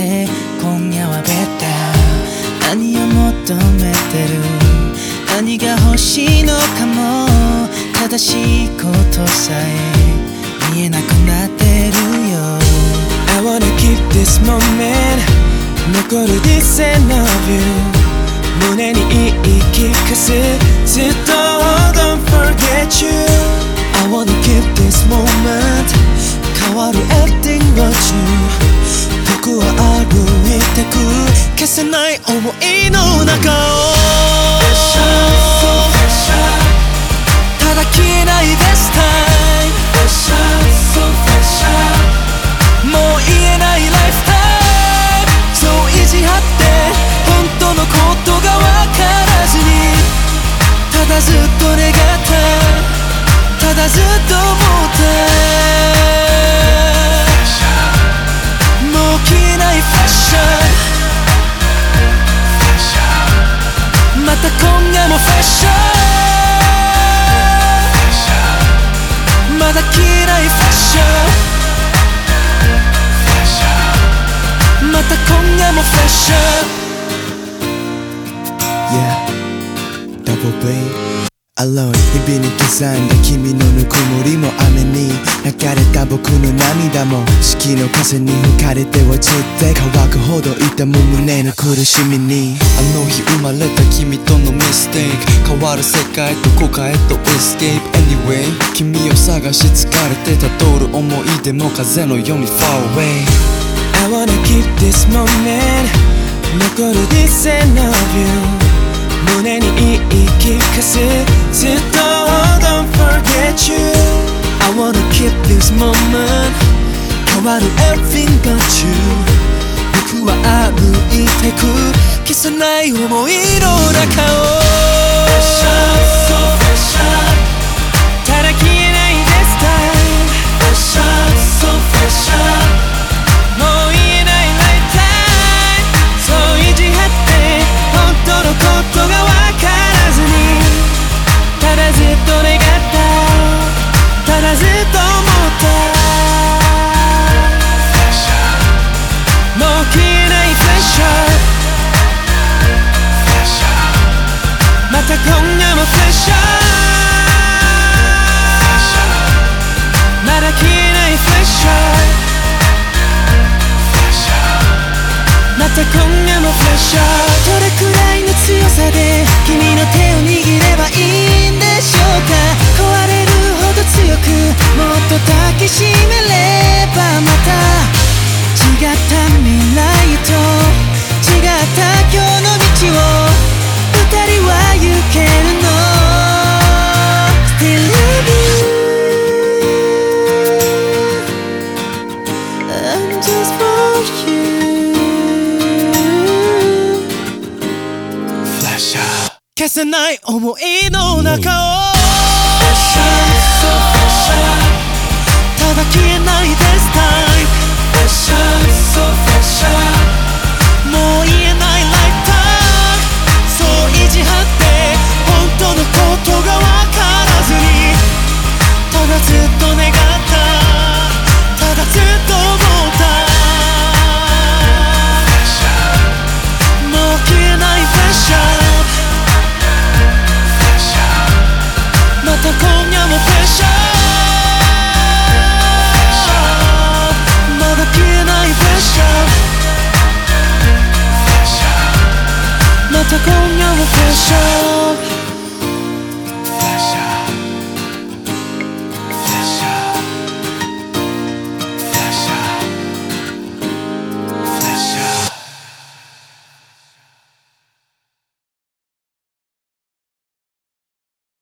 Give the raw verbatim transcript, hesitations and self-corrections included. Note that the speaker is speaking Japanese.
で今夜はベタ。何を求めてる、何が欲しいのかも正しいことさえ見えなくなってるよ。 I wanna keep this moment 残る this and love you 胸に言い聞かせずっと Don't forget you I wanna keep this moment 変わる everything but you 僕は歩いてく消せない想いの中をただ消えない this time もう言えない lifetime そう意地張って本当のことが分からずにただずっと願ったただずっと思ったもう消えないファッションまた今夜もファッションまだ消えないファッションまた今夜もファッション Yeah, double B Alone 日々に刻んだ君のぬくもりも雨に流れた僕の涙も四季の風に吹かれて落ちて乾くほど痛む胸の苦しみにあの日生まれた君とのミステイク変わる世界と後悔と Escape Anyway 君を探し疲れてた通る思い出も風のように Far away I wanna keep this moment 残る this and love you胸に言い聞かせずっと Don't forget you I wanna keep this moment 変わる everything but you 僕は歩いてく消せない想いの中をただ消えない this time もう言えない lifetime そう意地張って本当のことが分からずにただずっと願ったただずっと思ったもう消えないプレッシャーまた今夜もプレッシャーまだ消えないプレッシャーまた今夜もプレッシャーどれくらいの強さで君の手を握ればいいんでしょうか壊れるほど強くもっと抱きしめればまた違った未来と違った今日の道を二人は行けるの Still love you I'm just for you消せない想いの中をただ消えない This time